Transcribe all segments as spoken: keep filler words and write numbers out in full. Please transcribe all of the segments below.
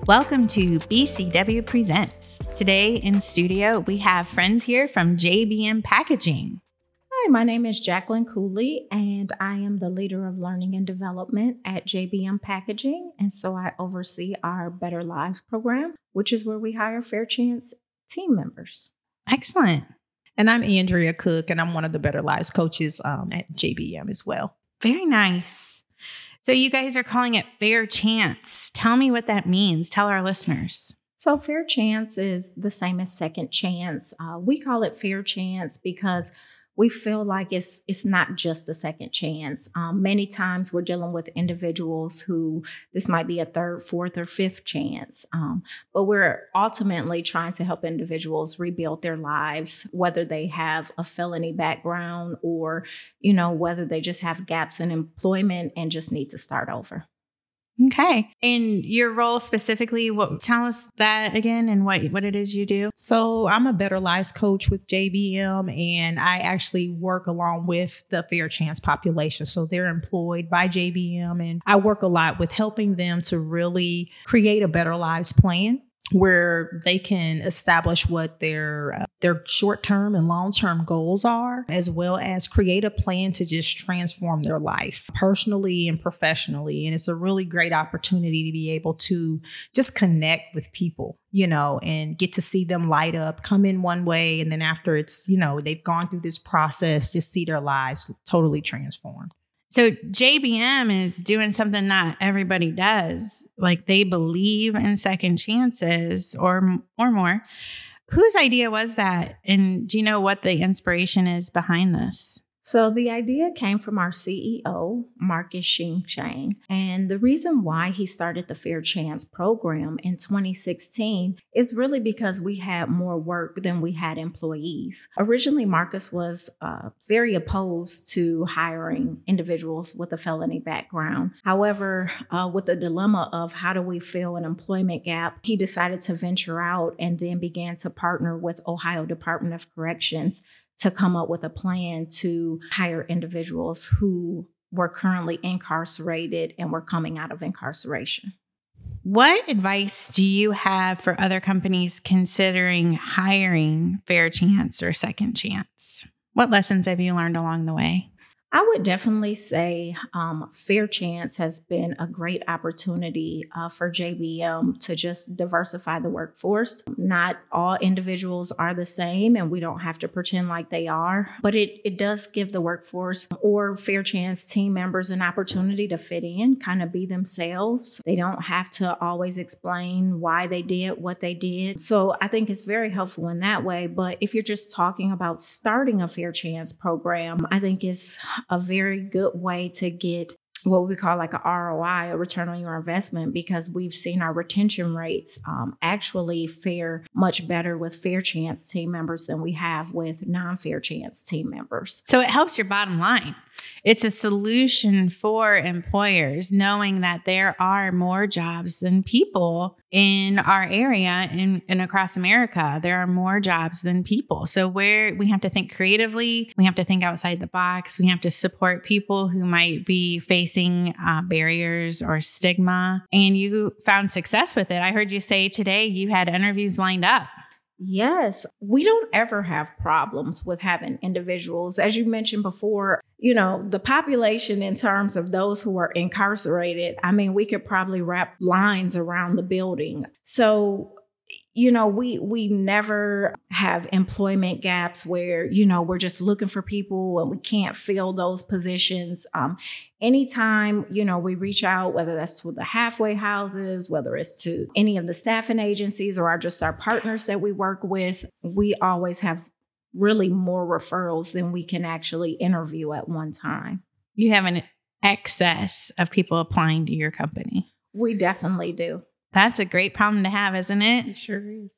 Welcome to B C W Presents. Today in studio, we have friends here from J B M Packaging. Hi, my name is Jacqueline Cooley, and I am the leader of learning and development at J B M Packaging. And so I oversee our Better Lives program, which is where we hire Fair Chance team members. Excellent. And I'm Andrea Cook, and I'm one of the Better Lives coaches um, at J B M as well. Very nice. So you guys are calling it Fair Chance. Tell me what that means. Tell our listeners. So Fair Chance is the same as Second Chance. Uh, we call it Fair Chance because we feel like it's it's not just a second chance. Um, many times we're dealing with individuals who this might be a third, fourth, or fifth chance. Um, but we're ultimately trying to help individuals rebuild their lives, whether they have a felony background or, you know, whether they just have gaps in employment and just need to start over. Okay. And your role specifically, what tell us that again and what, what it is you do? So I'm a Better Lives coach with J B M, and I actually work along with the Fair Chance population. So they're employed by J B M, and I work a lot with helping them to really create a Better Lives plan where they can establish what their uh, their short-term and long-term goals are, as well as create a plan to just transform their life personally and professionally. And it's a really great opportunity to be able to just connect with people, you know, and get to see them light up, come in one way, and then after it's, you know, they've gone through this process, just see their lives totally transformed. So J B M is doing something not everybody does. Like they believe in second chances or or more. Whose idea was that? And do you know what the inspiration is behind this? So the idea came from our C E O, Marcus Shing Chang. And the reason why he started the Fair Chance program in twenty sixteen is really because we had more work than we had employees. Originally, Marcus was uh, very opposed to hiring individuals with a felony background. However, uh, with the dilemma of how do we fill an employment gap, he decided to venture out and then began to partner with Ohio Department of Corrections to come up with a plan to hire individuals who were currently incarcerated and were coming out of incarceration. What advice do you have for other companies considering hiring Fair Chance or Second Chance? What lessons have you learned along the way? I would definitely say um, Fair Chance has been a great opportunity uh, for J B M to just diversify the workforce. Not all individuals are the same, and we don't have to pretend like they are, but it, it does give the workforce or Fair Chance team members an opportunity to fit in, kind of be themselves. They don't have to always explain why they did what they did. So I think it's very helpful in that way. But if you're just talking about starting a Fair Chance program, I think it's a very good way to get what we call like a R O I, a return on your investment, because we've seen our retention rates um, actually fare much better with Fair Chance team members than we have with non-Fair Chance team members. So it helps your bottom line. It's a solution for employers knowing that there are more jobs than people in our area and, and across America. There are more jobs than people. So where we have to think creatively, we have to think outside the box. We have to support people who might be facing uh, barriers or stigma. And you found success with it. I heard you say today you had interviews lined up. Yes, we don't ever have problems with having individuals. As you mentioned before, you know, the population in terms of those who are incarcerated, I mean, we could probably wrap lines around the building. So, you know, we we never have employment gaps where, you know, we're just looking for people and we can't fill those positions. Um, anytime, you know, we reach out, whether that's to the halfway houses, whether it's to any of the staffing agencies or our, just our partners that we work with, we always have really more referrals than we can actually interview at one time. You have an excess of people applying to your company. We definitely do. That's a great problem to have, isn't it? It sure is.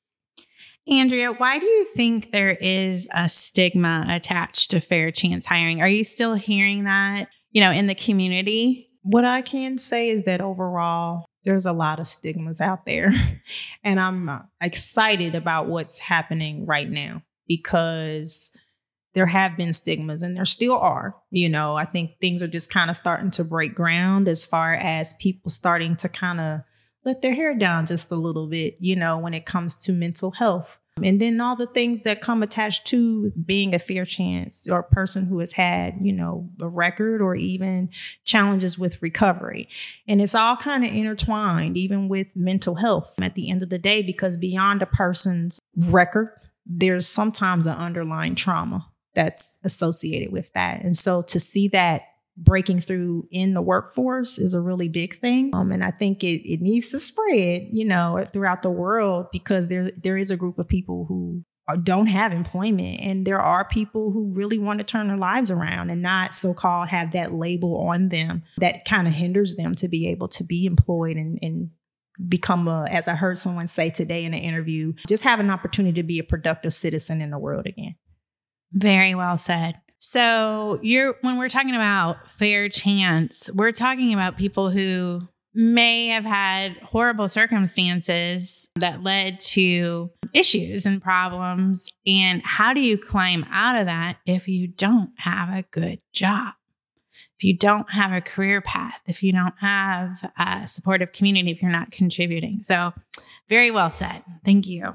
Andrea, why do you think there is a stigma attached to Fair Chance hiring? Are you still hearing that, you know, in the community? What I can say is that overall, there's a lot of stigmas out there. And I'm excited about what's happening right now because there have been stigmas and there still are. You know, I think things are just kind of starting to break ground as far as people starting to kind of let their hair down just a little bit, you know, when it comes to mental health. And then all the things that come attached to being a fair chance or a person who has had, you know, a record or even challenges with recovery. And it's all kind of intertwined, even with mental health at the end of the day, because beyond a person's record, there's sometimes an underlying trauma that's associated with that. And so to see that breaking through in the workforce is a really big thing. Um, and I think it, it needs to spread, you know, throughout the world, because there, there is a group of people who are, don't have employment. And there are people who really want to turn their lives around and not so-called have that label on them that kind of hinders them to be able to be employed and, and become a, as I heard someone say today in an interview, just have an opportunity to be a productive citizen in the world again. Very well said. So you're when we're talking about fair chance, we're talking about people who may have had horrible circumstances that led to issues and problems. And how do you climb out of that if you don't have a good job? If you don't have a career path, if you don't have a supportive community, if you're not contributing. So very well said. Thank you.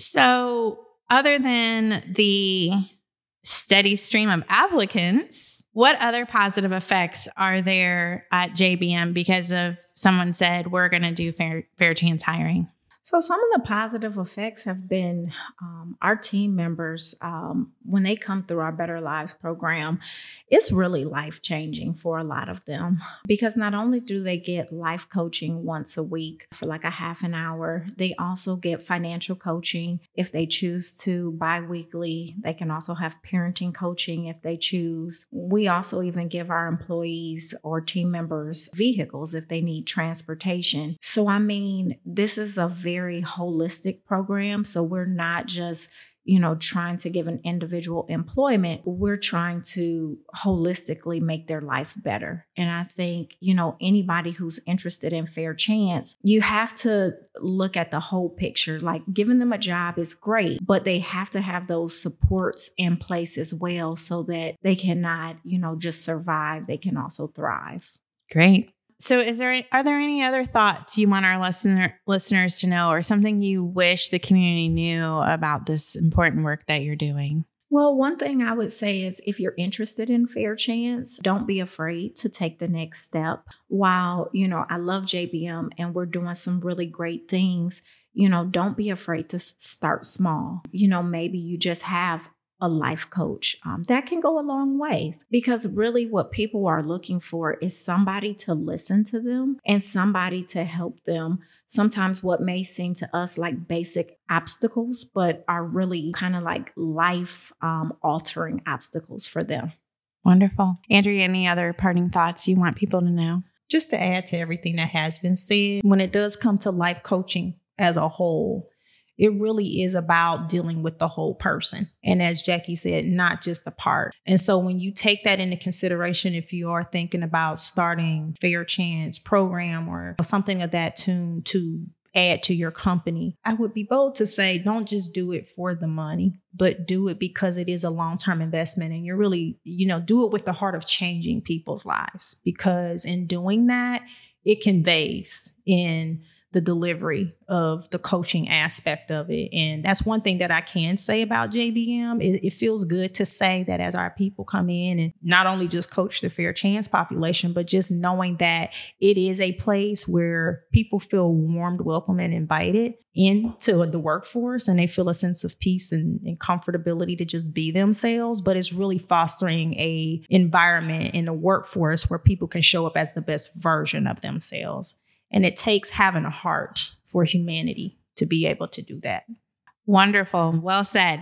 So other than the steady stream of applicants, what other positive effects are there at J B M because of someone said we're going to do fair, fair chance hiring? So some of the positive effects have been um, our team members, um, when they come through our Better Lives program, it's really life-changing for a lot of them, because not only do they get life coaching once a week for like a half an hour, they also get financial coaching if they choose to bi-weekly. They can also have parenting coaching if they choose. We also even give our employees or team members vehicles if they need transportation. So, I mean, this is a very very holistic program. So we're not just, you know, trying to give an individual employment. We're trying to holistically make their life better. And I think, you know, anybody who's interested in Fair Chance, you have to look at the whole picture. Like giving them a job is great, but they have to have those supports in place as well so that they cannot, you know, just survive. They can also thrive. Great. So is there, are there any other thoughts you want our listener, listeners to know, or something you wish the community knew about this important work that you're doing? Well, one thing I would say is if you're interested in Fair Chance, don't be afraid to take the next step. While, you know, I love J B M and we're doing some really great things, you know, don't be afraid to start small. You know, maybe you just have a life coach. Um, that can go a long ways, because really what people are looking for is somebody to listen to them and somebody to help them. Sometimes what may seem to us like basic obstacles, but are really kind of like life um, altering obstacles for them. Wonderful. Andrea, any other parting thoughts you want people to know? Just to add to everything that has been said, when it does come to life coaching as a whole, it really is about dealing with the whole person. And as Jackie said, not just the part. And so when you take that into consideration, if you are thinking about starting Fair Chance program or something of that tune to add to your company, I would be bold to say, don't just do it for the money, but do it because it is a long-term investment. And you're really, you know, do it with the heart of changing people's lives, because in doing that, it conveys in the delivery of the coaching aspect of it. And that's one thing that I can say about J B M. It, it feels good to say that as our people come in and not only just coach the Fair Chance population, but just knowing that it is a place where people feel warmed, welcome, and invited into the workforce, and they feel a sense of peace and, and comfortability to just be themselves. But it's really fostering a environment in the workforce where people can show up as the best version of themselves. And it takes having a heart for humanity to be able to do that. Wonderful. Well said.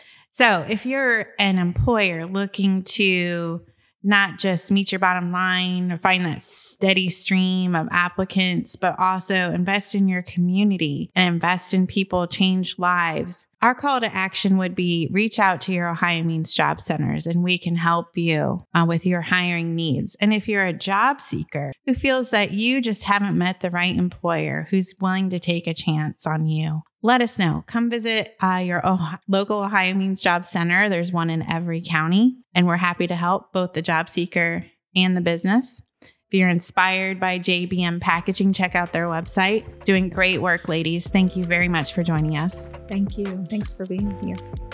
So if you're an employer looking to not just meet your bottom line or find that steady stream of applicants, but also invest in your community and invest in people, change lives, our call to action would be reach out to your Ohio Means Job Centers and we can help you uh, with your hiring needs. And if you're a job seeker who feels that you just haven't met the right employer who's willing to take a chance on you, let us know. Come visit uh, your Ohio, local Ohio Means Job Center. There's one in every county, and we're happy to help both the job seeker and the business. If If you're inspired by J B M Packaging, check out their website. Doing great work, ladies. Thank you very much for joining us. Thank you. Thanks for being here.